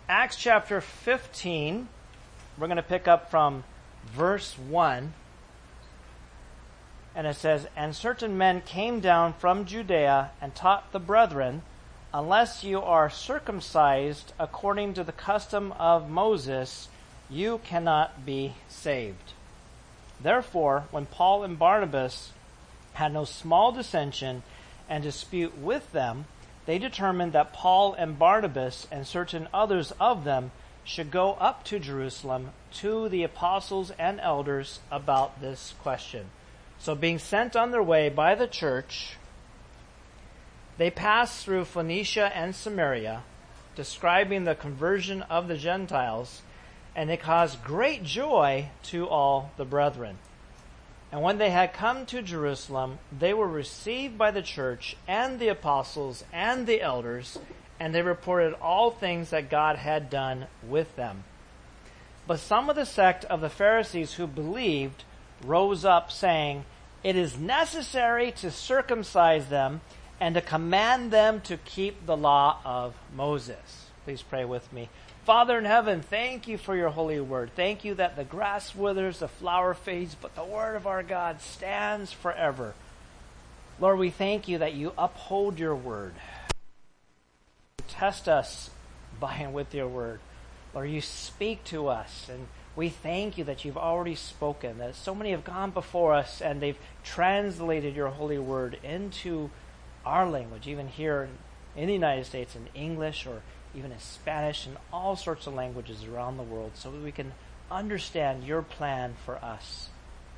Acts chapter 15, we're going to pick up from verse 1. And it says, "And certain men came down from Judea and taught the brethren, unless you are circumcised according to the custom of Moses, you cannot be saved. Therefore, when Paul and Barnabas had no small dissension and dispute with them, they determined that Paul and Barnabas and certain others of them should go up to Jerusalem to the apostles and elders about this question. So being sent on their way by the church, they passed through Phoenicia and Samaria, describing the conversion of the Gentiles, and they caused great joy to all the brethren. And when they had come to Jerusalem, they were received by the church and the apostles and the elders, and they reported all things that God had done with them. But some of the sect of the Pharisees who believed rose up, saying, 'It is necessary to circumcise them and to command them to keep the law of Moses.'" Please pray with me. Father in heaven, thank you for your holy word. Thank you that the grass withers, the flower fades, but the word of our God stands forever. Lord, we thank you that you uphold your word. You test us by and with your word. Lord, you speak to us, and we thank you that you've already spoken, that so many have gone before us and they've translated your holy word into our language, even here in the United States in English or even in Spanish and all sorts of languages around the world, so that we can understand your plan for us.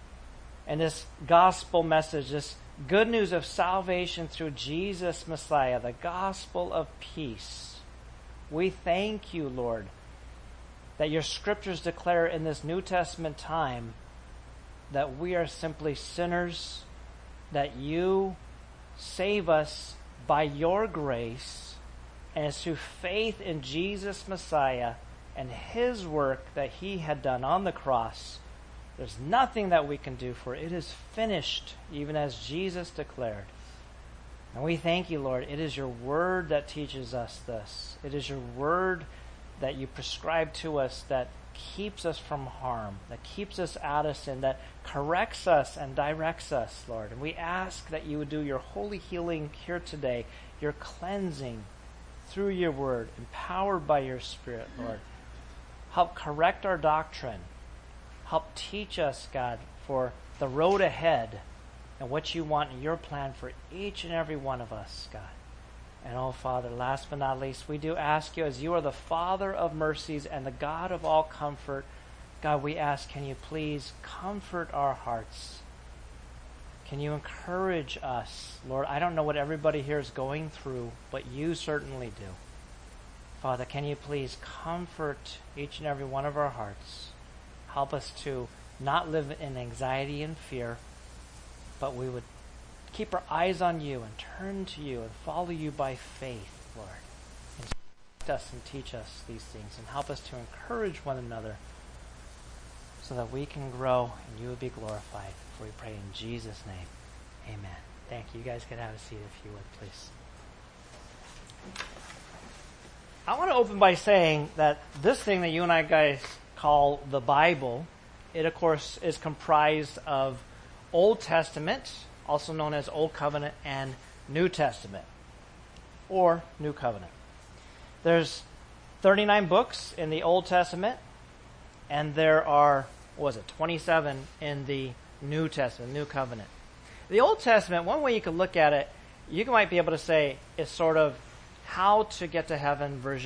And this gospel message, this good news of salvation through Jesus Messiah, the gospel of peace, we thank you, Lord, that your scriptures declare in this New Testament time that we are simply sinners, that you save us by your grace, and it's through faith in Jesus Messiah and his work that he had done on the cross. There's nothing that we can do, for it is finished, even as Jesus declared. And we thank you, Lord. It is your word that teaches us this. It is your word that you prescribe to us that keeps us from harm, that keeps us out of sin, that corrects us and directs us, Lord. And we ask that you would do your holy healing here today, your cleansing through your word, empowered by your Spirit, Lord. Help correct our doctrine. Help teach us, God, for the road ahead and what you want in your plan for each and every one of us, God. And oh, Father, last but not least, we do ask you, as you are the Father of mercies and the God of all comfort, God, we ask, can you please comfort our hearts? Can you encourage us? Lord, I don't know what everybody here is going through, but you certainly do. Father, can you please comfort each and every one of our hearts? Help us to not live in anxiety and fear, but we would keep our eyes on you and turn to you and follow you by faith, Lord. Instruct us and teach us these things, and help us to encourage one another so that we can grow and you will be glorified. For we pray in Jesus' name. Amen. Thank you. You guys can have a seat if you would, please. I want to open by saying that this thing that you and I guys call the Bible, it of course is comprised of Old Testament, also known as Old Covenant, and New Testament, or New Covenant. There's 39 books in the Old Testament, and there are, 27 in the New Testament, New Covenant. The Old Testament, one way you could look at it, you might be able to say it's sort of how to get to heaven version.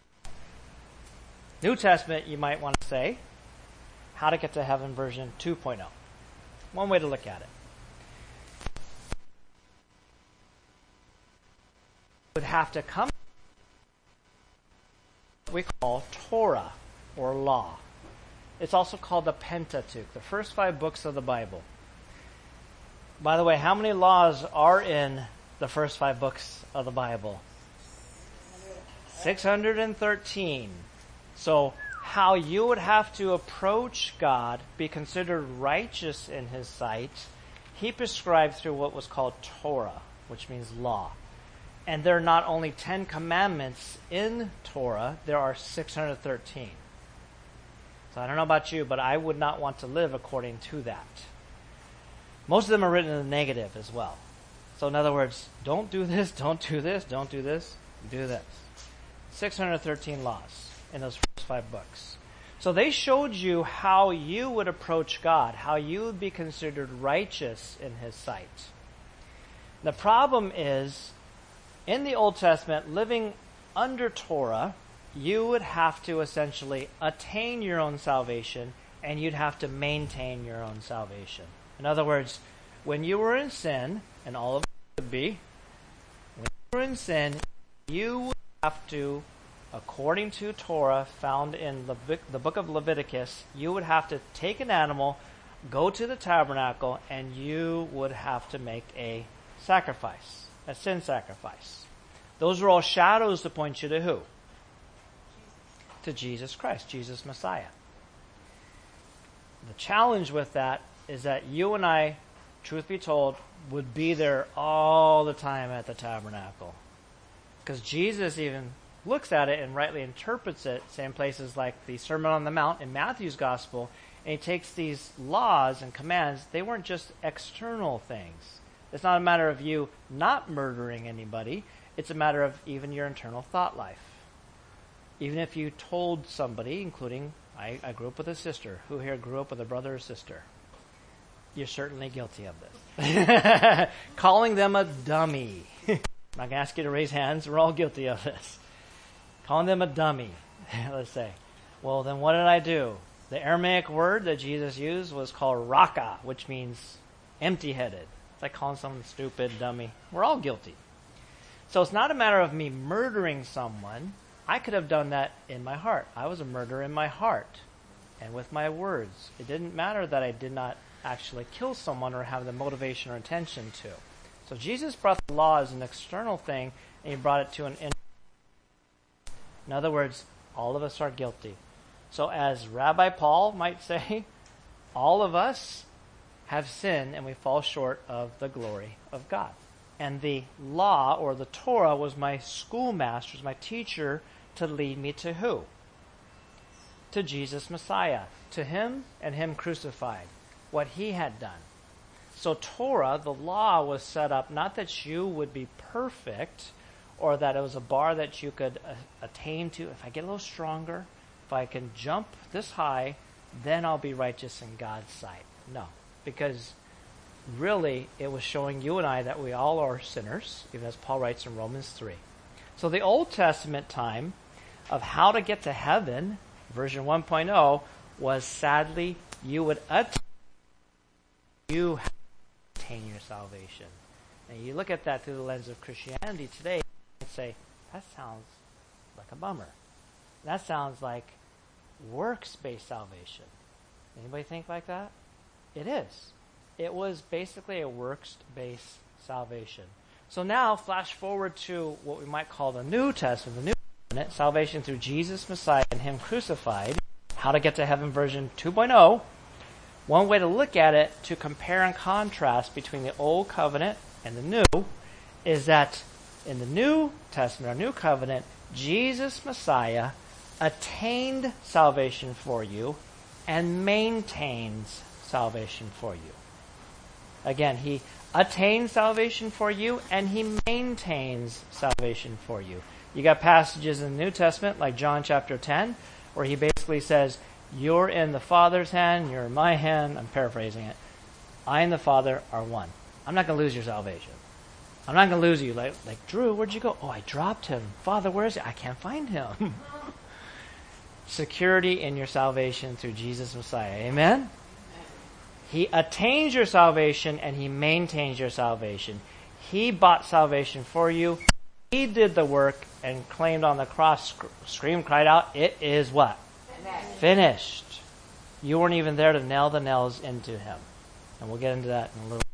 New Testament, you might want to say how to get to heaven version 2.0. One way to look at it. Would have to come what we call Torah or law. It's also called the Pentateuch, the first 5 books of the Bible. By the way, how many laws are in the first 5 books of the Bible? 613. So how you would have to approach God, be considered righteous in his sight, he prescribed through what was called Torah, which means law. And there are not only 10 commandments in Torah, there are 613. So I don't know about you, but I would not want to live according to that. Most of them are written in the negative as well. So in other words, don't do this, don't do this, don't do this, do this. 613 laws in those first 5 books. So they showed you how you would approach God, how you would be considered righteous in His sight. The problem is, in the Old Testament, living under Torah, you would have to essentially attain your own salvation, and you'd have to maintain your own salvation. In other words, when you were in sin, and all of us would be, when you were in sin, you would have to, according to Torah found in the book of Leviticus, you would have to take an animal, go to the tabernacle, and you would have to make a sacrifice, a sin sacrifice. Those are all shadows to point you to who? To Jesus Christ, Jesus Messiah. The challenge with that is that you and I, truth be told, would be there all the time at the tabernacle. Because Jesus even looks at it and rightly interprets it, same places like the Sermon on the Mount in Matthew's Gospel, and he takes these laws and commands. They weren't just external things. It's not a matter of you not murdering anybody. It's a matter of even your internal thought life. Even if you told somebody, including, I grew up with a sister. Who here grew up with a brother or sister? You're certainly guilty of this. Calling them a dummy. I'm not going to ask you to raise hands. We're all guilty of this. Calling them a dummy, let's say. Well, then what did I do? The Aramaic word that Jesus used was called raka, which means empty-headed. It's like calling someone stupid, dummy. We're all guilty. So it's not a matter of me murdering someone. I could have done that in my heart. I was a murderer in my heart and with my words. It didn't matter that I did not actually kill someone or have the motivation or intention to. So Jesus brought the law as an external thing, and He brought it to an inner. In other words, all of us are guilty. So as Rabbi Paul might say, all of us have sinned and we fall short of the glory of God. And the law, or the Torah, was my schoolmaster, was my teacher to lead me to who? To Jesus Messiah. To Him and Him crucified. What He had done. So Torah, the law, was set up not that you would be perfect or that it was a bar that you could attain to. If I get a little stronger, if I can jump this high, then I'll be righteous in God's sight. No, because really it was showing you and I that we all are sinners, even as Paul writes in Romans 3. So the Old Testament time of how to get to heaven, version 1.0, was sadly you would attain your salvation. And you look at that through the lens of Christianity today and say, that sounds like a bummer. That sounds like works-based salvation. Anybody think like that? It is. It was basically a works-based salvation. So now, flash forward to what we might call the New Testament, the New Covenant, salvation through Jesus Messiah and Him crucified, how to get to heaven version 2.0. One way to look at it, to compare and contrast between the Old Covenant and the New, is that in the New Testament, or New Covenant, Jesus Messiah attained salvation for you and maintains salvation for you. Again, He attains salvation for you and He maintains salvation for you. You got passages in the New Testament, like John chapter 10, where He basically says, you're in the Father's hand, you're in my hand. I'm paraphrasing it. I and the Father are one. I'm not going to lose your salvation. I'm not going to lose you. Like, Drew, where'd you go? Oh, I dropped him. Father, where is he? I can't find him. Security in your salvation through Jesus Messiah. Amen? He attains your salvation and He maintains your salvation. He bought salvation for you. He did the work and claimed on the cross, screamed, cried out, it is what? Finished. You weren't even there to nail the nails into Him. And we'll get into that in a little.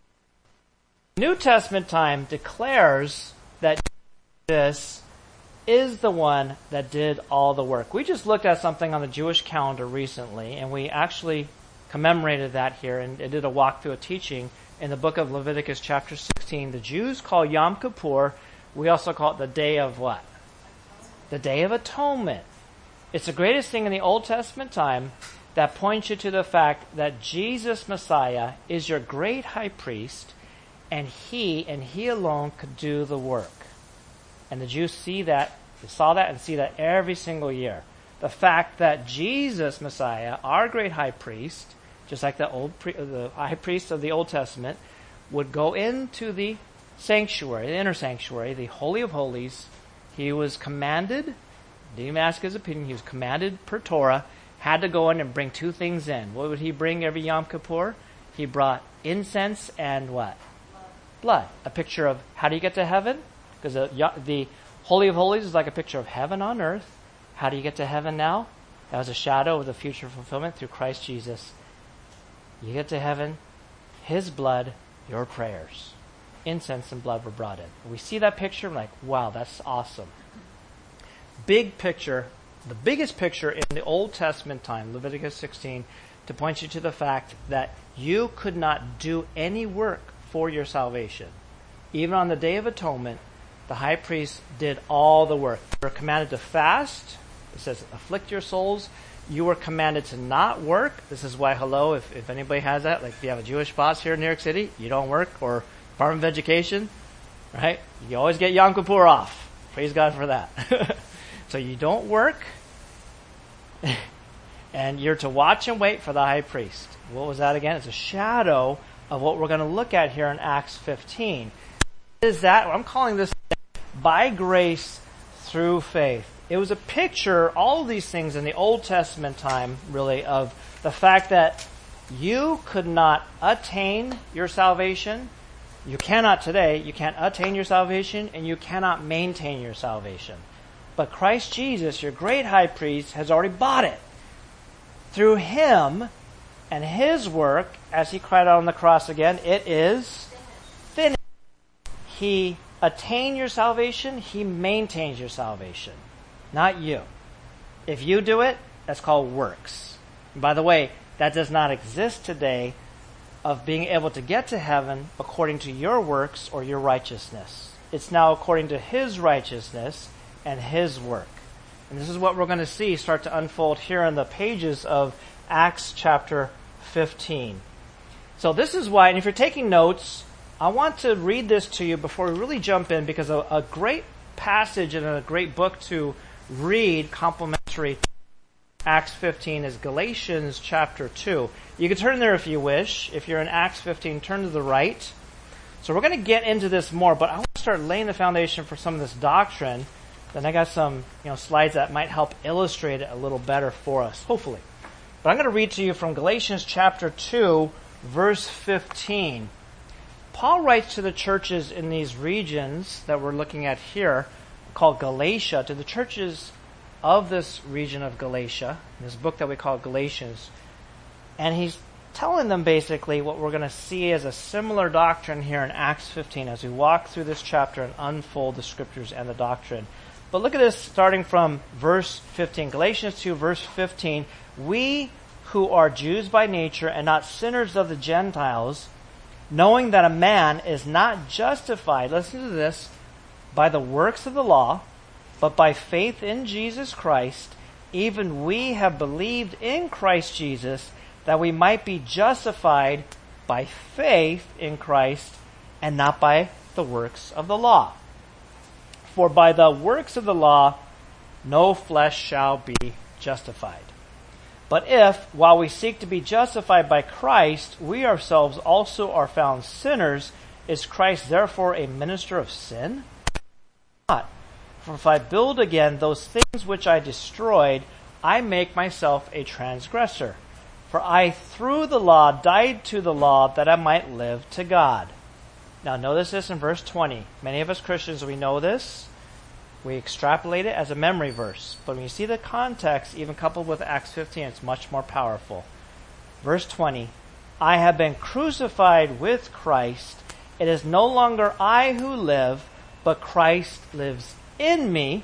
New Testament time declares that Jesus is the one that did all the work. We just looked at something on the Jewish calendar recently, and we actually commemorated that here and did a walk through a teaching in the book of Leviticus chapter 16. The Jews call Yom Kippur We also call it the Day of what? The Day of Atonement. It's the greatest thing in the Old Testament time that points you to the fact that Jesus Messiah is your great high priest, and he alone could do the work. And the Jews saw that and see that every single year. The fact that Jesus Messiah, our great high priest, just like the high priest of the Old Testament, would go into the sanctuary, the inner sanctuary, the Holy of Holies. He was commanded, didn't even ask his opinion, he was commanded per Torah, had to go in and bring two things in. What would he bring every Yom Kippur? He brought incense and what? Blood. A picture of how do you get to heaven? Because the Holy of Holies is like a picture of heaven on earth. How do you get to heaven now? That was a shadow of the future fulfillment through Christ Jesus. You get to heaven, his blood, your prayers. Incense and blood were brought in. We see that picture, we're like, wow, that's awesome. Big picture, the biggest picture in the Old Testament time, Leviticus 16, to point you to the fact that you could not do any work for your salvation. Even on the Day of Atonement, the high priest did all the work. You were commanded to fast. It says, afflict your souls. You were commanded to not work. This is why, if anybody has that, like if you have a Jewish boss here in New York City, you don't work, or Department of Education, right? You always get Yom Kippur off. Praise God for that. So you don't work, and you're to watch and wait for the high priest. What was that again? It's a shadow of what we're going to look at here in Acts 15. Is that, I'm calling this by grace through faith. It was a picture, all of these things in the Old Testament time, really, of the fact that you could not attain your salvation. You cannot today. You can't attain your salvation, and you cannot maintain your salvation. But Christ Jesus, your great high priest, has already bought it. Through him and his work, as he cried out on the cross again, it is finished. He attained your salvation. He maintains your salvation. Not you. If you do it, that's called works. And by the way, that does not exist today of being able to get to heaven according to your works or your righteousness. It's now according to his righteousness and his work. And this is what we're going to see start to unfold here in the pages of Acts chapter 15. So this is why, and if you're taking notes, I want to read this to you before we really jump in, because a great passage and a great book to read complementary to Acts 15 is Galatians chapter 2. You can turn there if you wish. If you're in Acts 15, turn to the right. So we're going to get into this more, but I want to start laying the foundation for some of this doctrine. Then I got some slides that might help illustrate it a little better for us, hopefully. But I'm going to read to you from Galatians chapter 2, verse 15. Paul writes to the churches in these regions that we're looking at here, called Galatia, to the churches of this region of Galatia, in this book that we call Galatians. And he's telling them basically what we're going to see as a similar doctrine here in Acts 15 as we walk through this chapter and unfold the scriptures and the doctrine. But look at this starting from verse 15. Galatians 2, verse 15. We who are Jews by nature and not sinners of the Gentiles, knowing that a man is not justified, listen to this, by the works of the law, but by faith in Jesus Christ, even we have believed in Christ Jesus, that we might be justified by faith in Christ and not by the works of the law. For by the works of the law, no flesh shall be justified. But if, while we seek to be justified by Christ, we ourselves also are found sinners, is Christ therefore a minister of sin? Not. For if I build again those things which I destroyed, I make myself a transgressor. For I, through the law, died to the law that I might live to God. Now notice this in verse 20. Many of us Christians, we know this. We extrapolate it as a memory verse. But when you see the context, even coupled with Acts 15, it's much more powerful. Verse 20. I have been crucified with Christ. It is no longer I who live, but Christ lives in me.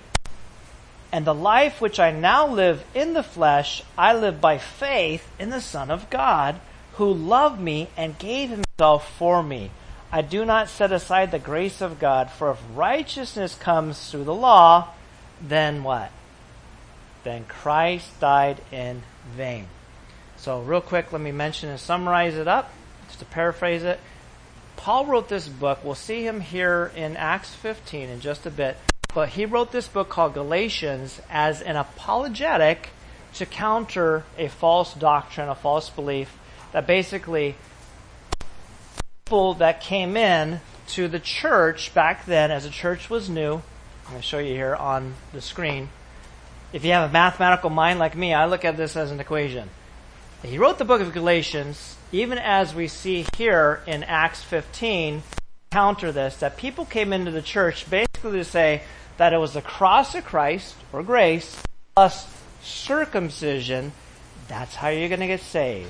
And the life which I now live in the flesh, I live by faith in the Son of God, who loved me and gave himself for me. I do not set aside the grace of God, for if righteousness comes through the law, then what? Then Christ died in vain. So real quick, let me mention and summarize it up, just to paraphrase it. Paul wrote this book. We'll see him here in Acts 15 in just a bit. But he wrote this book called Galatians as an apologetic to counter a false doctrine, a false belief that basically people that came in to the church back then, as the church was new, I'm going to show you here on the screen. If you have a mathematical mind like me, I look at this as an equation. He wrote the book of Galatians, even as we see here in Acts 15, counter this, that people came into the church basically to say that it was the cross of Christ, or grace, plus circumcision. That's how you're going to get saved.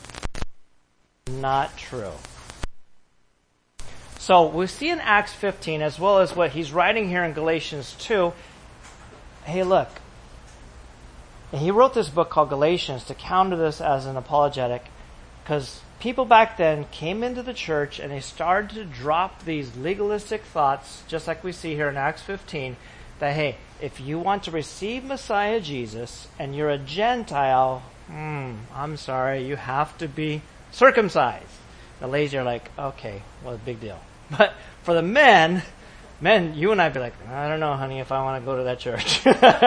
Not true. So we see in Acts 15, as well as what he's writing here in Galatians 2, hey, look. He wrote this book called Galatians to counter this as an apologetic, because people back then came into the church and they started to drop these legalistic thoughts, just like we see here in Acts 15, that, hey, if you want to receive Messiah Jesus and you're a Gentile, I'm sorry, you have to be circumcised. The ladies are like, okay, well, big deal. But for the men, you and I'd be like, I don't know, honey, if I want to go to that church.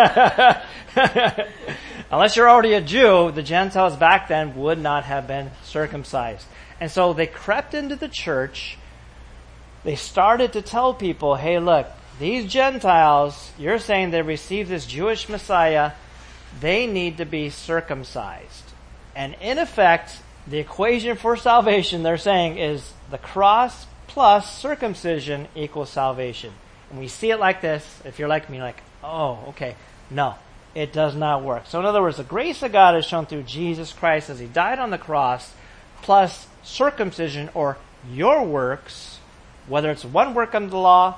Unless you're already a Jew, the Gentiles back then would not have been circumcised. And so they crept into the church. They started to tell people, hey, look, these Gentiles, you're saying they received this Jewish Messiah, they need to be circumcised. And in effect, the equation for salvation, they're saying, is the cross plus circumcision equals salvation. And we see it like this. If you're like me, like, oh, okay. No, it does not work. So in other words, the grace of God is shown through Jesus Christ as he died on the cross, plus circumcision, or your works, whether it's one work under the law,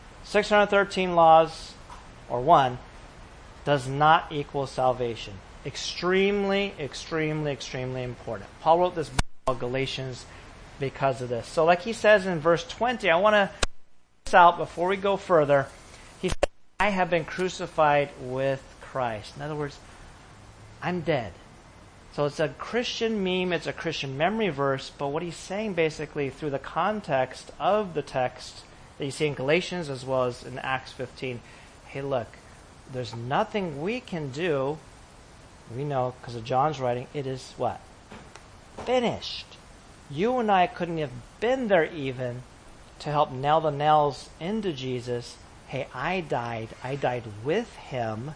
613 laws, or one, does not equal salvation. Extremely, extremely, extremely important. Paul wrote this book called Galatians because of this. So like he says in verse 20, I want to this out before we go further. He said, I have been crucified with Christ. In other words, I'm dead. So it's a Christian meme, it's a Christian memory verse, but what he's saying basically through the context of the text that you see in Galatians as well as in Acts 15, hey look, there's nothing we can do. We know, because of John's writing, it is what? Finished. You and I couldn't have been there even to help nail the nails into Jesus. Hey, I died with him.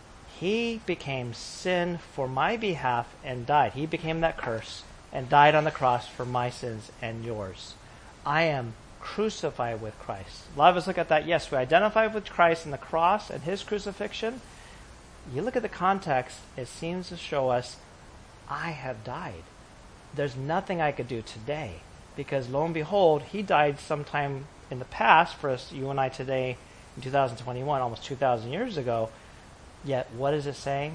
He became sin for my behalf and died. He became that curse and died on the cross for my sins and yours. I am crucified with Christ. A lot of us look at that. Yes, we identify with Christ in the cross and his crucifixion. You look at the context, it seems to show us, I have died. There's nothing I could do today, because lo and behold, he died sometime in the past for us, you and I today, in 2021, almost 2,000 years ago. Yet, what is it saying?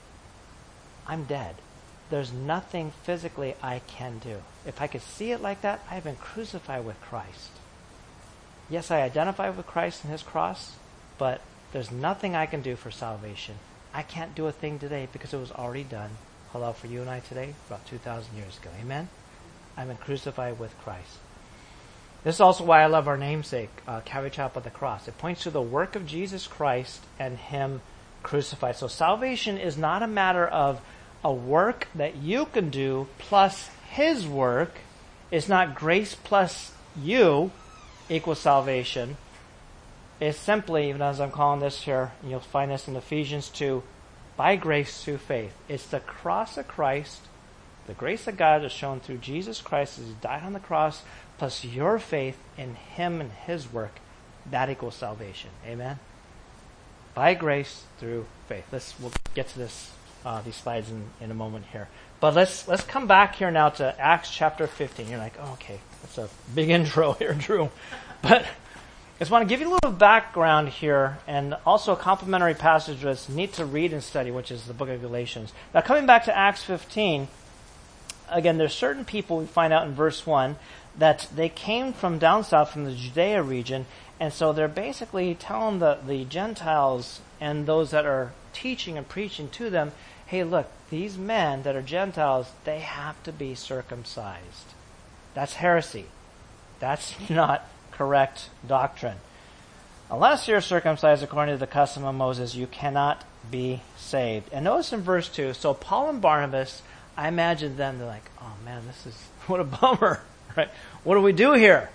I'm dead. There's nothing physically I can do. If I could see it like that, I have been crucified with Christ. Yes, I identify with Christ and his cross, but there's nothing I can do for salvation. I can't do a thing today because it was already done. Hello for you and I today, about 2,000 years ago. Amen? I've been crucified with Christ. This is also why I love our namesake, Calvary Chapel of the Cross. It points to the work of Jesus Christ and him crucified. So salvation is not a matter of a work that you can do plus his work. It's not grace plus you equals salvation. It's simply, even as I'm calling this here, and you'll find this in Ephesians 2, by grace through faith. It's the cross of Christ, the grace of God is shown through Jesus Christ as he died on the cross, plus your faith in him and his work. That equals salvation. Amen? By grace through faith. We'll get to this these slides in a moment here. But let's come back here now to Acts chapter 15. You're like, oh, okay, that's a big intro here, Drew. But I just want to give you a little background here, and also a complementary passage that's neat to read and study, which is the book of Galatians. Now, coming back to Acts 15, again, there's certain people we find out in verse 1 that they came from down south from the Judea region, and so they're basically telling the Gentiles and those that are teaching and preaching to them, hey, look, these men that are Gentiles, they have to be circumcised. That's heresy. That's not correct doctrine. Unless you're circumcised according to the custom of Moses, you cannot be saved. And notice in verse 2, so Paul and Barnabas, I imagine them, they're like, oh man, what a bummer, right? What do we do here?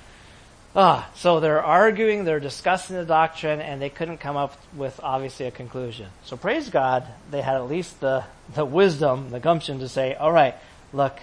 So they're arguing, they're discussing the doctrine, and they couldn't come up with, obviously, a conclusion. So praise God, they had at least the wisdom, the gumption to say, all right, look,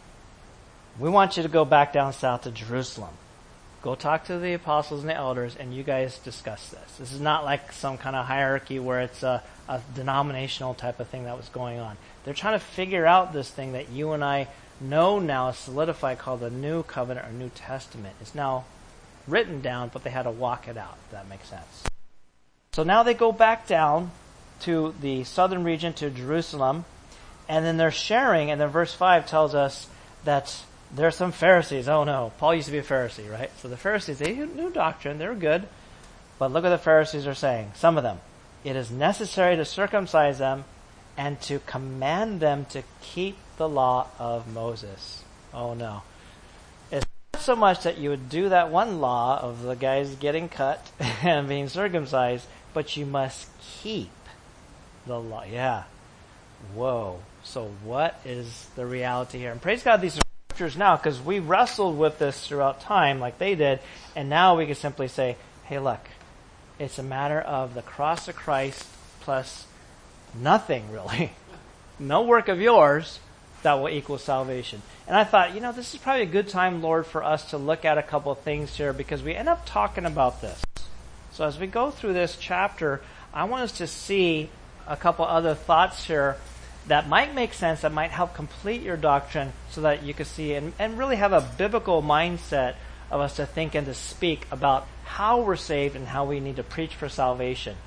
we want you to go back down south to Jerusalem. Go talk to the apostles and the elders, and you guys discuss this. This is not like some kind of hierarchy where it's a denominational type of thing that was going on. They're trying to figure out this thing that you and I know now is solidified, called the New Covenant or New Testament. It's now written down, but they had to walk it out, if that makes sense. So now they go back down to the southern region, to Jerusalem, and then they're sharing, and then verse 5 tells us that there are some Pharisees. Oh no, Paul used to be a Pharisee, right? So the Pharisees, they knew doctrine, they were good, but look what the Pharisees are saying, some of them. It is necessary to circumcise them and to command them to keep the law of Moses. Oh no. It's not so much that you would do that one law of the guys getting cut and being circumcised, but you must keep the law. Yeah. Whoa. So what is the reality here? And praise God, these are scriptures now, because we wrestled with this throughout time like they did, and now we can simply say, hey, look, it's a matter of the cross of Christ plus nothing, really. No work of yours that will equal salvation. And I thought, this is probably a good time, Lord, for us to look at a couple of things here, because we end up talking about this. So as we go through this chapter, I want us to see a couple other thoughts here that might make sense, that might help complete your doctrine, so that you can see and really have a biblical mindset of us to think and to speak about how we're saved and how we need to preach for salvation.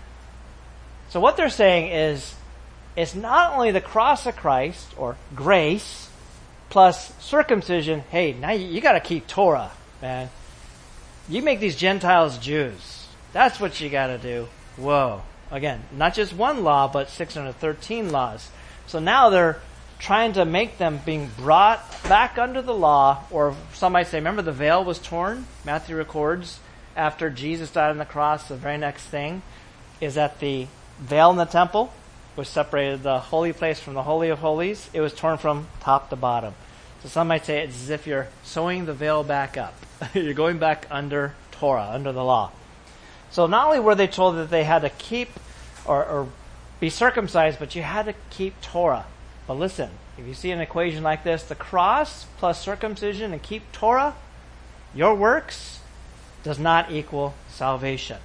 So what they're saying is, it's not only the cross of Christ, or grace, plus circumcision. Hey, now you got to keep Torah, man. You make these Gentiles Jews. That's what you got to do. Whoa. Again, not just one law, but 613 laws. So now they're trying to make them being brought back under the law, or some might say, remember the veil was torn? Matthew records after Jesus died on the cross, the very next thing is that the veil in the temple, which separated the holy place from the Holy of Holies, it was torn from top to bottom. So some might say it's as if you're sewing the veil back up. You're going back under Torah, under the law. So not only were they told that they had to keep or be circumcised, but you had to keep Torah. But listen, if you see an equation like this, the cross plus circumcision and keep Torah, your works, does not equal salvation.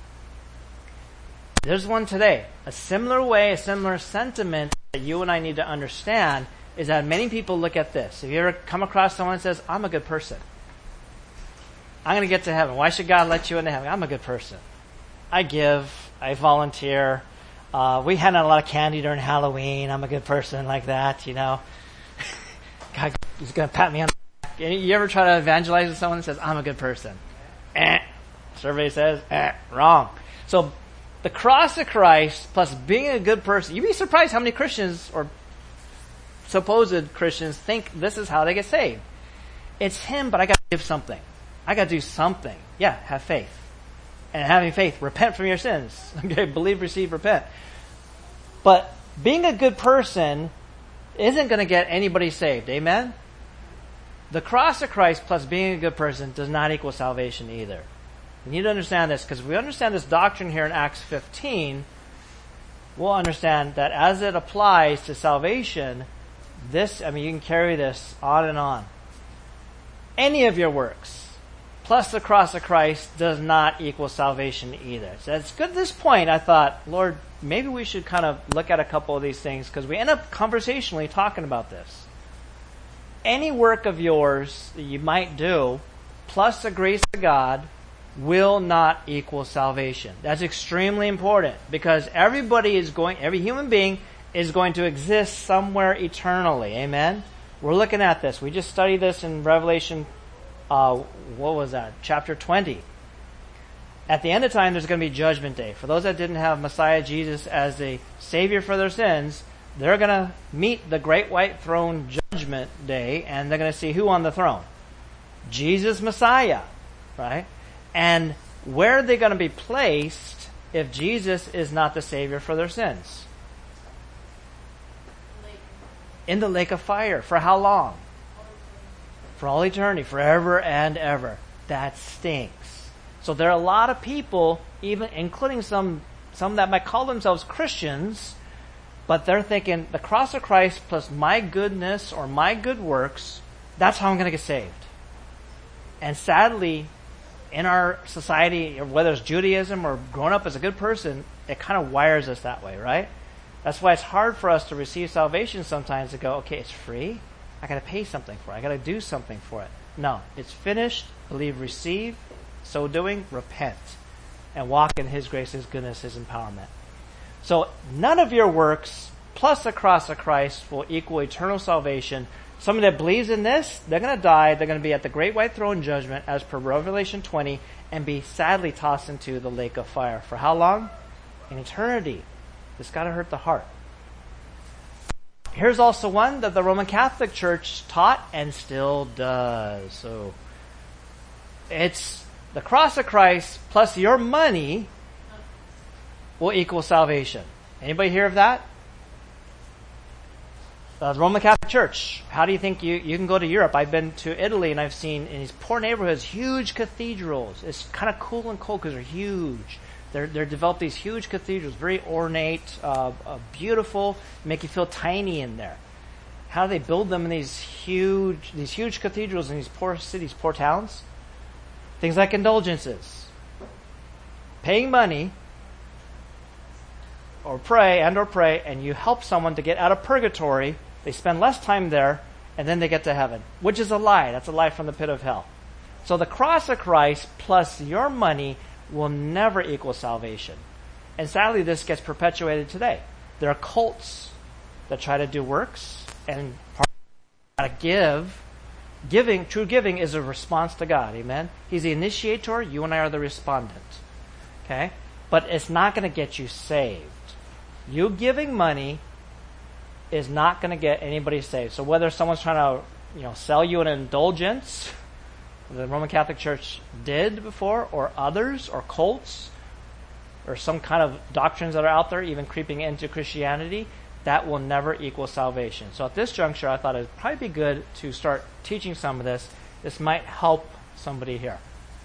There's one today. A similar way, a similar sentiment that you and I need to understand is that many people look at this. Have you ever come across someone that says, I'm a good person. I'm going to get to heaven. Why should God let you into heaven? I'm a good person. I give. I volunteer. We hand out a lot of candy during Halloween. I'm a good person like that, God is going to pat me on the back. You ever try to evangelize with someone that says, I'm a good person? Survey says, wrong. So the cross of Christ plus being a good person, you'd be surprised how many Christians or supposed Christians think this is how they get saved. It's Him, but I got to give something. I got to do something. Yeah, have faith. And having faith, repent from your sins. Okay, believe, receive, repent. But being a good person isn't going to get anybody saved. Amen? The cross of Christ plus being a good person does not equal salvation either. We need to understand this, because if we understand this doctrine here in Acts 15, we'll understand that as it applies to salvation, you can carry this on and on. Any of your works plus the cross of Christ does not equal salvation either. So it's good at this point. I thought, Lord, maybe we should kind of look at a couple of these things, because we end up conversationally talking about this. Any work of yours that you might do plus the grace of God will not equal salvation. That's extremely important, because every human being is going to exist somewhere eternally. Amen? We're looking at this. We just studied this in Revelation, chapter 20. At the end of time, there's going to be Judgment Day. For those that didn't have Messiah Jesus as a Savior for their sins, they're going to meet the Great White Throne Judgment Day, and they're going to see who on the throne? Jesus Messiah, right? And where are they going to be placed if Jesus is not the Savior for their sins? In the lake of fire. For how long? For all eternity, forever and ever. That stinks. So there are a lot of people, even including some that might call themselves Christians, but they're thinking the cross of Christ plus my goodness or my good works, that's how I'm going to get saved. And sadly, in our society, whether it's Judaism or growing up as a good person, it kind of wires us that way, right? That's why it's hard for us to receive salvation sometimes, to go, okay, it's free. I got to pay something for it. I got to do something for it. No, it's finished. Believe, receive. So doing, repent. And walk in His grace, His goodness, His empowerment. So none of your works plus the cross of Christ will equal eternal salvation. Somebody that believes in this, they're going to die. They're going to be at the great white throne judgment as per Revelation 20 and be sadly tossed into the lake of fire. For how long? In eternity. It's got to hurt the heart. Here's also one that the Roman Catholic Church taught and still does. So it's the cross of Christ plus your money will equal salvation. Anybody hear of that? The Roman Catholic Church. How do you think you can go to Europe? I've been to Italy and I've seen in these poor neighborhoods huge cathedrals. It's kind of cool and cold because they're huge. They're developed these huge cathedrals, very ornate, beautiful, make you feel tiny in there. How do they build them in these huge cathedrals in these poor cities, poor towns? Things like indulgences. Paying money or pray, and you help someone to get out of purgatory. They spend less time there, and then they get to heaven, which is a lie. That's a lie from the pit of hell. So the cross of Christ plus your money will never equal salvation. And sadly, this gets perpetuated today. There are cults that try to do works, and part of giving, true giving is a response to God. Amen? He's the initiator. You and I are the respondent. Okay? But it's not going to get you saved. You giving money is not going to get anybody saved. So whether someone's trying to, sell you an indulgence, the Roman Catholic Church did before, or others, or cults, or some kind of doctrines that are out there, even creeping into Christianity, that will never equal salvation. So at this juncture, I thought it'd probably be good to start teaching some of this. This might help somebody here.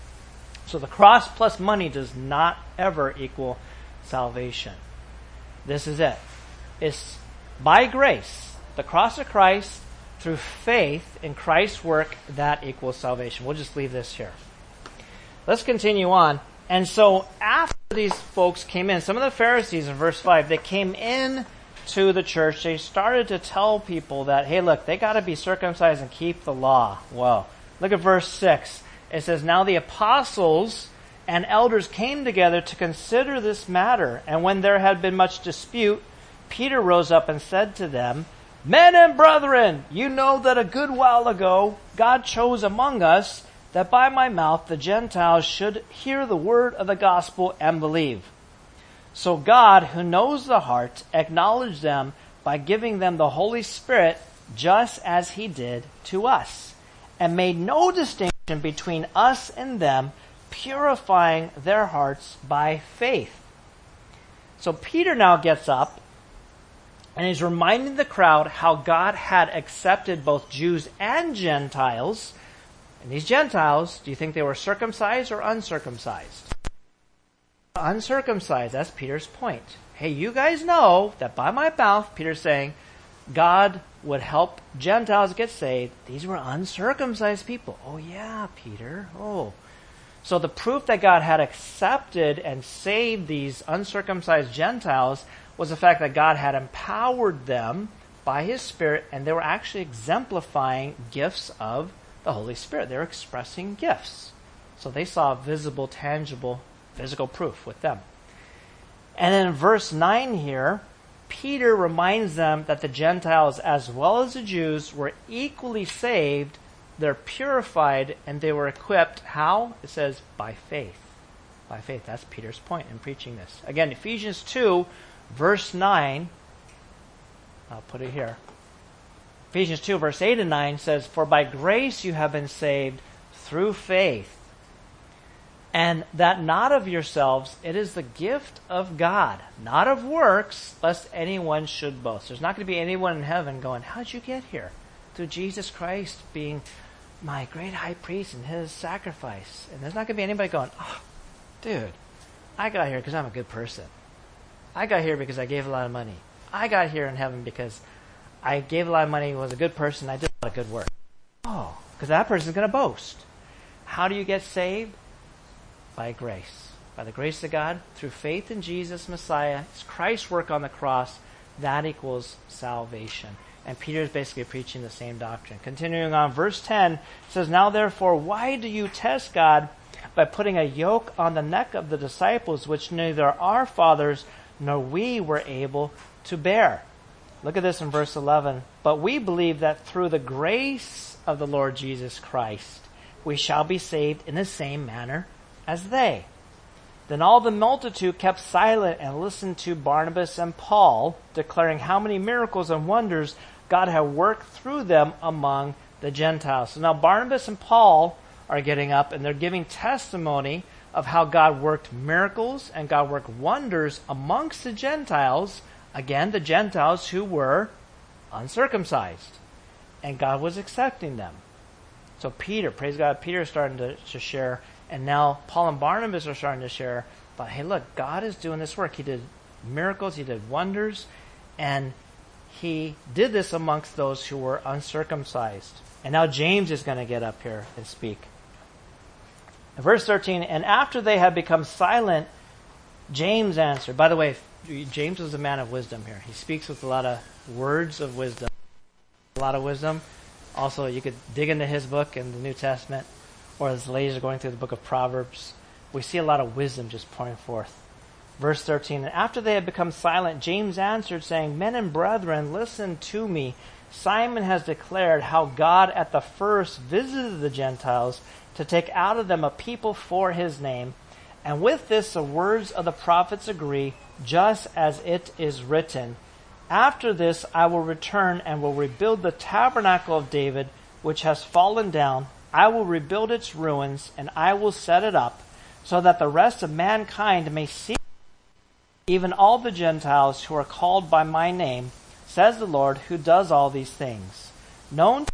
So the cross plus money does not ever equal salvation. This is it. It's by grace, the cross of Christ, through faith in Christ's work, that equals salvation. We'll just leave this here. Let's continue on. And so after these folks came in, some of the Pharisees in verse 5, they came in to the church. They started to tell people that, hey, look, they got to be circumcised and keep the law. Well, look at verse 6. It says, now the apostles and elders came together to consider this matter. And when there had been much dispute, Peter rose up and said to them, men and brethren, you know that a good while ago God chose among us that by my mouth the Gentiles should hear the word of the gospel and believe. So God, who knows the heart, acknowledged them by giving them the Holy Spirit just as He did to us, and made no distinction between us and them, purifying their hearts by faith. So Peter now gets up and he's reminding the crowd how God had accepted both Jews and Gentiles. And these Gentiles, do you think they were circumcised or uncircumcised? Uncircumcised. That's Peter's point. Hey, you guys know that by my mouth, Peter's saying, God would help Gentiles get saved. These were uncircumcised people. Oh yeah, Peter. Oh. So the proof that God had accepted and saved these uncircumcised Gentiles was the fact that God had empowered them by His Spirit, and they were actually exemplifying gifts of the Holy Spirit. They were expressing gifts. So they saw visible, tangible, physical proof with them. And then in verse 9 here, Peter reminds them that the Gentiles as well as the Jews were equally saved, they're purified, and they were equipped. How? It says by faith. By faith. That's Peter's point in preaching this. Again, Ephesians 2, verse 9. I'll put it here. Ephesians 2, verse 8 and 9 says, "For by grace you have been saved through faith, and that not of yourselves, it is the gift of God, not of works, lest anyone should boast." There's not going to be anyone in heaven going, "How'd you get here?" Through Jesus Christ being my great high priest and his sacrifice. And there's not going to be anybody going, "Oh, dude, I got here because I'm a good person. I got here because I gave a lot of money. I got here in heaven because I gave a lot of money, was a good person, I did a lot of good work." Oh, because that person's going to boast. How do you get saved? By grace. By the grace of God, through faith in Jesus, Messiah. It's Christ's work on the cross. That equals salvation. And Peter is basically preaching the same doctrine. Continuing on, verse 10 says, "Now therefore, why do you test God by putting a yoke on the neck of the disciples, which neither our fathers nor we were able to bear?" Look at this in verse 11. "But we believe that through the grace of the Lord Jesus Christ, we shall be saved in the same manner as they." Then all the multitude kept silent and listened to Barnabas and Paul, declaring how many miracles and wonders God had worked through them among the Gentiles. So now Barnabas and Paul are getting up and they're giving testimony of how God worked miracles and God worked wonders amongst the Gentiles. Again, the Gentiles who were uncircumcised. And God was accepting them. So Peter, praise God, Peter is starting to share. And now Paul and Barnabas are starting to share. But hey, look, God is doing this work. He did miracles. He did wonders. And he did this amongst those who were uncircumcised. And now James is going to get up here and speak. In verse 13, "And after they had become silent, James answered." By the way, James was a man of wisdom here. He speaks with a lot of words of wisdom. A lot of wisdom. Also, you could dig into his book in the New Testament, or as the ladies are going through the book of Proverbs. We see a lot of wisdom just pouring forth. Verse 13, "And after they had become silent, James answered, saying, 'Men and brethren, listen to me. Simon has declared how God at the first visited the Gentiles to take out of them a people for his name. And with this the words of the prophets agree, just as it is written, After this I will return and will rebuild the tabernacle of David, which has fallen down. I will rebuild its ruins, and I will set it up, so that the rest of mankind may see, even all the Gentiles who are called by my name, says the Lord, who does all these things. Known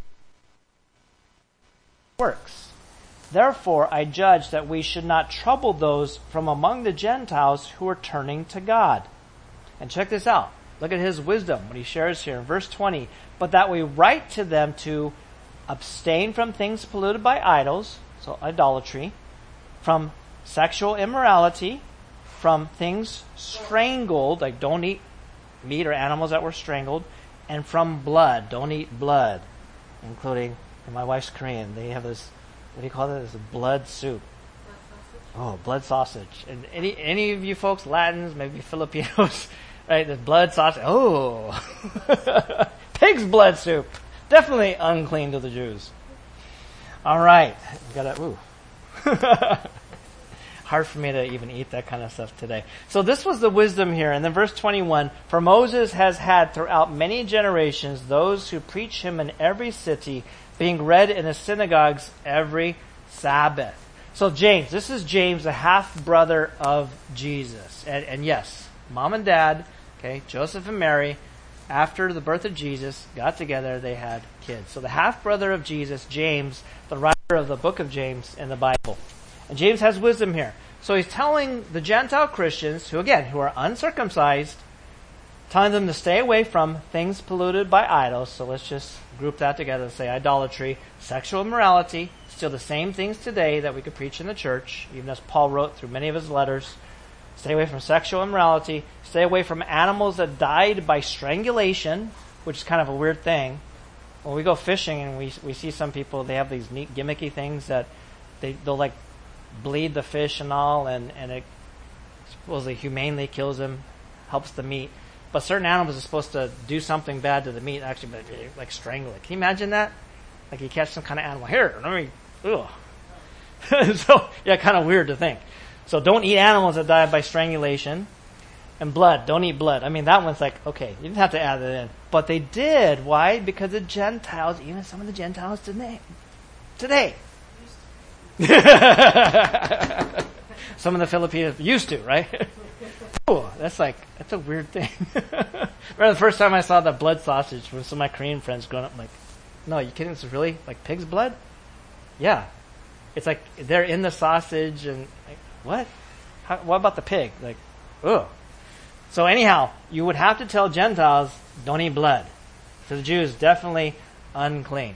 works. Therefore I judge that we should not trouble those from among the Gentiles who are turning to God." And check this out. Look at his wisdom, what he shares here in verse 20. "But that we write to them to abstain from things polluted by idols," so idolatry, "from sexual immorality, from things strangled," like don't eat meat or animals that were strangled, "and from blood," don't eat blood, including, in my wife's Korean, they have this, what do you call it? This blood soup. Oh, blood sausage. And any of you folks, Latins, maybe Filipinos, right? This blood sausage. Oh, pig's blood soup. Definitely unclean to the Jews. All right, got to. Ooh, hard for me to even eat that kind of stuff today. So this was the wisdom here. And then verse 21: "For Moses has had throughout many generations those who preach him in every city, being read in the synagogues every Sabbath." So James, this is James, the half-brother of Jesus. And yes, mom and dad, okay, Joseph and Mary, after the birth of Jesus, got together, they had kids. So the half-brother of Jesus, James, the writer of the book of James in the Bible. And James has wisdom here. So he's telling the Gentile Christians, who are uncircumcised, telling them to stay away from things polluted by idols. So let's just group that together and say idolatry, sexual immorality, still the same things today that we could preach in the church, even as Paul wrote through many of his letters. Stay away from sexual immorality. Stay away from animals that died by strangulation, which is kind of a weird thing. When we go fishing and we see some people, they have these neat gimmicky things that they'll like bleed the fish and all, and it supposedly humanely kills them, helps the meat. but certain animals are supposed to do something bad to the meat, actually, like strangle it. Can you imagine that? Like you catch some kind of animal. Here, let me, ugh. So, yeah, kind of weird to think. So don't eat animals that die by strangulation. And blood, don't eat blood. I mean, that one's like, okay, you didn't have to add that in. But they did. Why? Because the Gentiles, even some of the Gentiles today. Some of the Filipinos used to, right? Ooh, that's a weird thing. Remember the first time I saw the blood sausage with some of my Korean friends growing up, I'm like, no, you kidding? This is really like pig's blood? Yeah. It's like they're in the sausage and like, what? What about the pig? Like, ugh. So anyhow, you would have to tell Gentiles, don't eat blood. To the Jews, definitely unclean.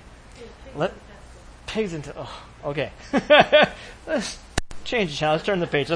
Pigs into, okay. Let's change the channel. Let's turn the page.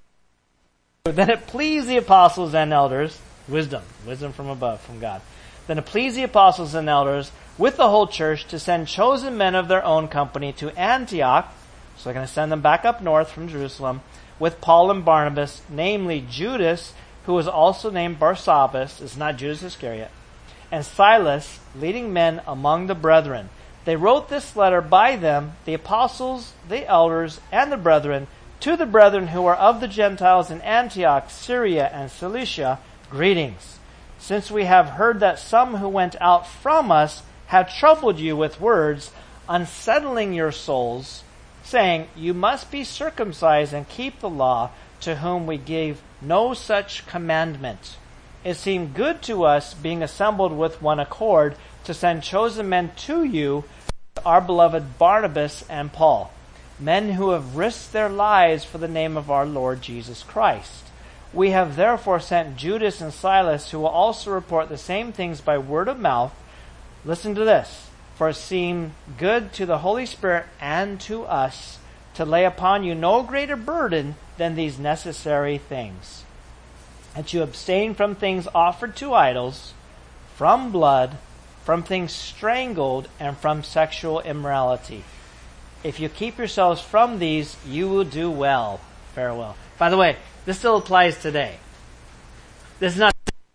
Then it pleased the apostles and elders, wisdom from above, from God. Then it pleased the apostles and elders with the whole church to send chosen men of their own company to Antioch. So they're going to send them back up north from Jerusalem with Paul and Barnabas, namely Judas, who was also named Barsabbas, is not Judas Iscariot, and Silas, leading men among the brethren. They wrote this letter by them, the apostles, the elders, and the brethren, to the brethren who are of the Gentiles in Antioch, Syria, and Cilicia, greetings. Since we have heard that some who went out from us have troubled you with words, unsettling your souls, saying, you must be circumcised and keep the law, to whom we gave no such commandment. It seemed good to us, being assembled with one accord, to send chosen men to you, our beloved Barnabas and Paul, men who have risked their lives for the name of our Lord Jesus Christ. We have therefore sent Judas and Silas, who will also report the same things by word of mouth. Listen to this. For it seemed good to the Holy Spirit and to us to lay upon you no greater burden than these necessary things, that you abstain from things offered to idols, from blood, from things strangled, and from sexual immorality. If you keep yourselves from these, you will do well. Farewell. By the way, this still applies today. This is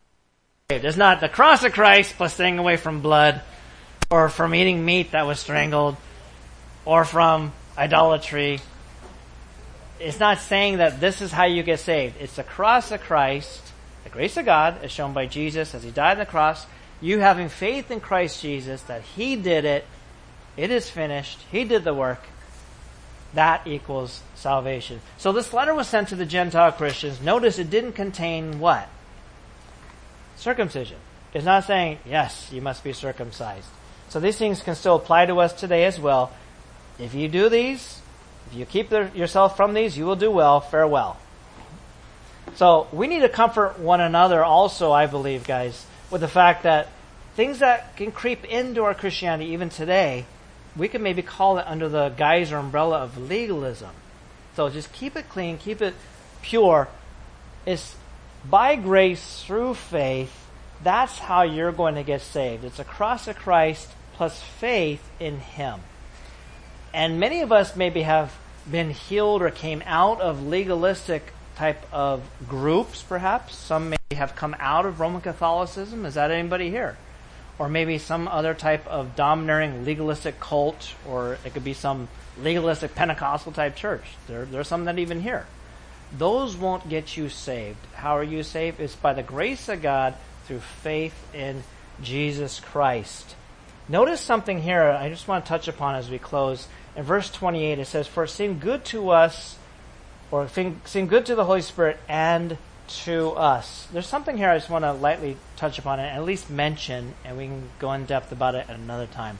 not the cross of Christ plus staying away from blood, or from eating meat that was strangled, or from idolatry. It's not saying that this is how you get saved. It's the cross of Christ, the grace of God as shown by Jesus as He died on the cross. You having faith in Christ Jesus, that He did it. It is finished. He did the work. That equals salvation. So this letter was sent to the Gentile Christians. Notice it didn't contain what? Circumcision. It's not saying, yes, you must be circumcised. So these things can still apply to us today as well. If you do these, if you keep yourself from these, you will do well. Farewell. So we need to comfort one another also, I believe, guys, with the fact that things that can creep into our Christianity even today, we can maybe call it under the guise or umbrella of legalism. So just keep it clean, keep it pure. It's by grace through faith. That's how you're going to get saved. It's a cross of Christ plus faith in Him. And many of us maybe have been healed or came out of legalistic type of groups, perhaps. Some may have come out of Roman Catholicism. Is that anybody here? Or maybe some other type of domineering legalistic cult, or it could be some legalistic Pentecostal type church. There's some that even here. Those won't get you saved. How are you saved? It's by the grace of God through faith in Jesus Christ. Notice something here I just want to touch upon as we close. In verse 28 it says, for it seemed good to us, or seemed good to the Holy Spirit and to us. There's something here I just want to lightly touch upon and at least mention, and we can go in depth about it at another time.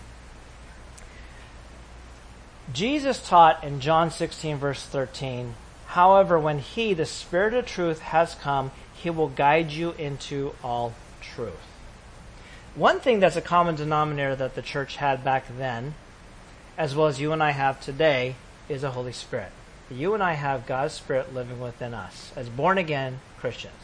Jesus taught in John 16 verse 13, however, when He, the Spirit of truth, has come, He will guide you into all truth. One thing that's a common denominator that the church had back then, as well as you and I have today, is the Holy Spirit. You and I have God's Spirit living within us as born-again Christians.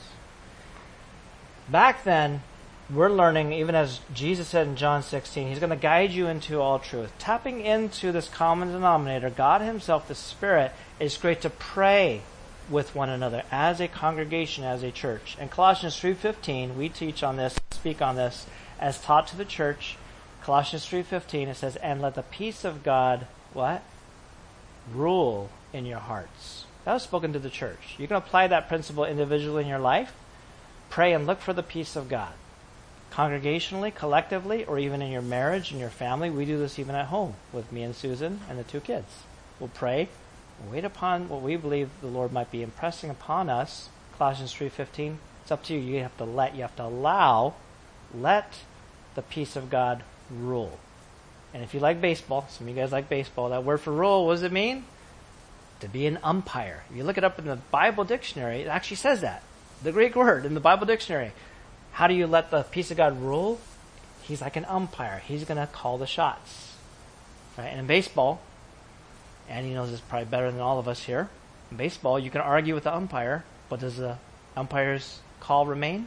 Back then, we're learning, even as Jesus said in John 16, He's going to guide you into all truth. Tapping into this common denominator, God Himself, the Spirit, is great to pray with one another as a congregation, as a church. In Colossians 3:15, we teach on this, speak on this, as taught to the church. Colossians 3:15, it says, and let the peace of God, what? Rule in your hearts. That was spoken to the church. You can apply that principle individually in your life. Pray and look for the peace of God. Congregationally, collectively, or even in your marriage and your family. We do this even at home with me and Susan and the 2 kids. We'll pray, wait upon what we believe the Lord might be impressing upon us. Colossians 3:15. It's up to you. You have to allow, let the peace of God rule. And if you like baseball, some of you guys like baseball, that word for rule, what does it mean? To be an umpire. If you look it up in the Bible dictionary, it actually says that. The Greek word in the Bible dictionary. How do you let the peace of God rule? He's like an umpire. He's going to call the shots. Right? And in baseball, and he knows this probably better than all of us here, in baseball, you can argue with the umpire, but does the umpire's call remain?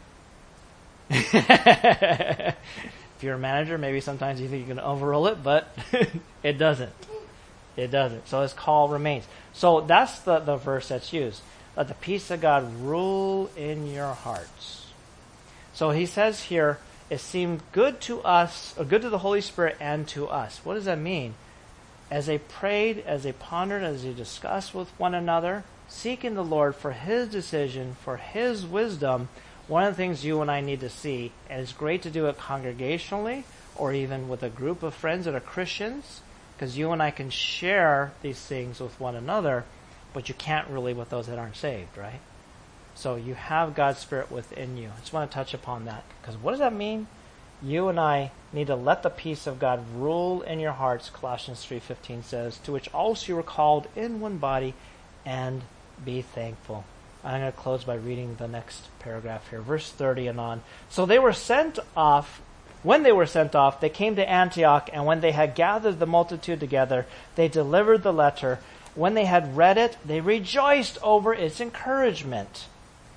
If you're a manager, maybe sometimes you think you can overrule it, but it doesn't. It doesn't. So his call remains. So that's the verse that's used. Let the peace of God rule in your hearts. So he says here, it seemed good to us, or good to the Holy Spirit and to us. What does that mean? As they prayed, as they pondered, as they discussed with one another, seeking the Lord for His decision, for His wisdom, one of the things you and I need to see, and it's great to do it congregationally, or even with a group of friends that are Christians, because you and I can share these things with one another, but you can't really with those that aren't saved, right? So you have God's Spirit within you. I just want to touch upon that, because what does that mean? You and I need to let the peace of God rule in your hearts, Colossians 3:15 says, to which also you were called in one body, and be thankful. I'm going to close by reading the next paragraph here, verse 30 and on. So they were sent off. When they were sent off, they came to Antioch, and when they had gathered the multitude together, they delivered the letter. When they had read it, they rejoiced over its encouragement.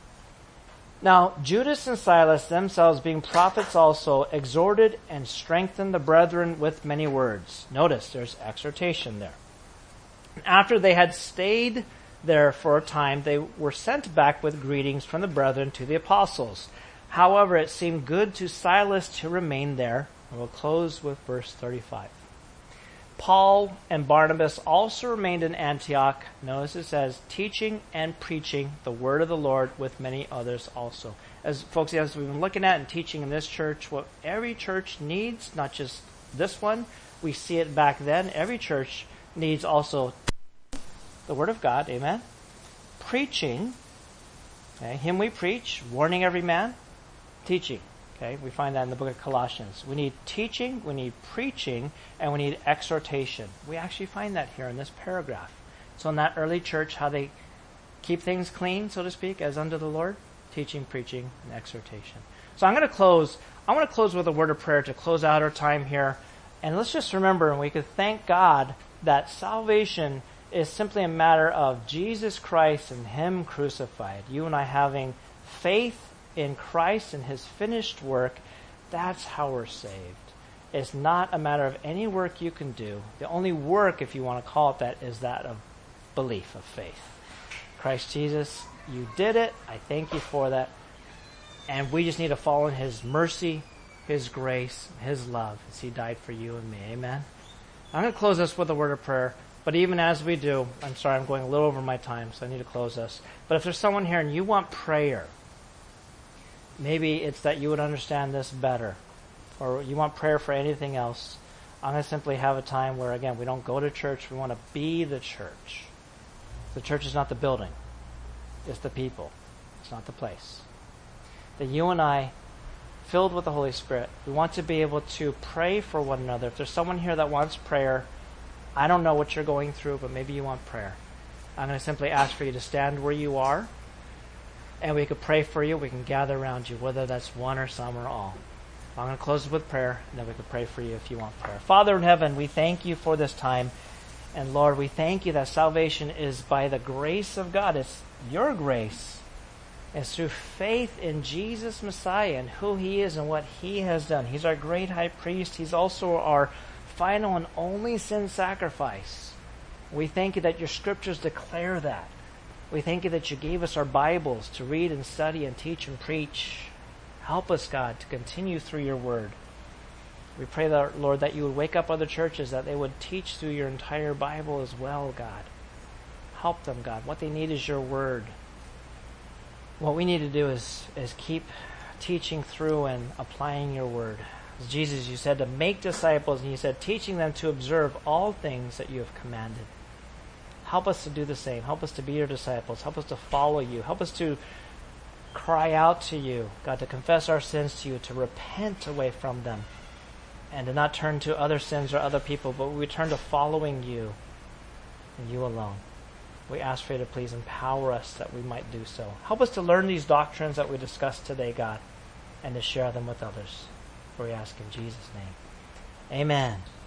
Now, Judas and Silas, themselves being prophets also, exhorted and strengthened the brethren with many words. Notice, there's exhortation there. After they had stayed there for a time, they were sent back with greetings from the brethren to the apostles. However, it seemed good to Silas to remain there. And we'll close with verse 35. Paul and Barnabas also remained in Antioch. Notice it says, teaching and preaching the word of the Lord with many others also. As folks, as we've been looking at and teaching in this church, what every church needs, not just this one, we see it back then, every church needs also the word of God, amen? Preaching, okay, him we preach, warning every man, teaching. Okay, we find that in the book of Colossians. We need teaching, we need preaching, and we need exhortation. We actually find that here in this paragraph. So in that early church, how they keep things clean, so to speak, as unto the Lord, teaching, preaching, and exhortation. So I'm going to close. I want to close with a word of prayer to close out our time here. And let's just remember, and we could thank God that salvation is simply a matter of Jesus Christ and Him crucified. You and I having faith in Christ and His finished work, that's how we're saved. It's not a matter of any work you can do. The only work, if you want to call it that, is that of belief, of faith. Christ Jesus, you did it. I thank you for that. And we just need to follow in His mercy, His grace, His love, as He died for you and me. Amen? I'm going to close this with a word of prayer. But even as we do, I'm sorry, I'm going a little over my time, so I need to close this. But if there's someone here and you want prayer, maybe it's that you would understand this better, or you want prayer for anything else, I'm going to simply have a time where, again, we don't go to church, we want to be the church. The church is not the building. It's the people. It's not the place. That you and I, filled with the Holy Spirit, we want to be able to pray for one another. If there's someone here that wants prayer, I don't know what you're going through, but maybe you want prayer. I'm going to simply ask for you to stand where you are, and we could pray for you. We can gather around you, whether that's one or some or all. I'm going to close with prayer, and then we can pray for you if you want prayer. Father in heaven, we thank you for this time. And Lord, we thank you that salvation is by the grace of God. It's your grace. It's through faith in Jesus Messiah and who He is and what He has done. He's our great high priest. He's also our final and only sin sacrifice. We thank you that your scriptures declare that. We thank you that you gave us our Bibles to read and study and teach and preach. Help us, God, to continue through your word. We pray, that, Lord, that you would wake up other churches, that they would teach through your entire Bible as well, God. Help them, God. What they need is your word. What we need to do is keep teaching through and applying your word. As Jesus, you said to make disciples, and you said teaching them to observe all things that you have commanded. Help us to do the same. Help us to be your disciples. Help us to follow you. Help us to cry out to you, God, to confess our sins to you, to repent away from them, and to not turn to other sins or other people, but we turn to following you and you alone. We ask for you to please empower us that we might do so. Help us to learn these doctrines that we discussed today, God, and to share them with others. For we ask in Jesus' name. Amen.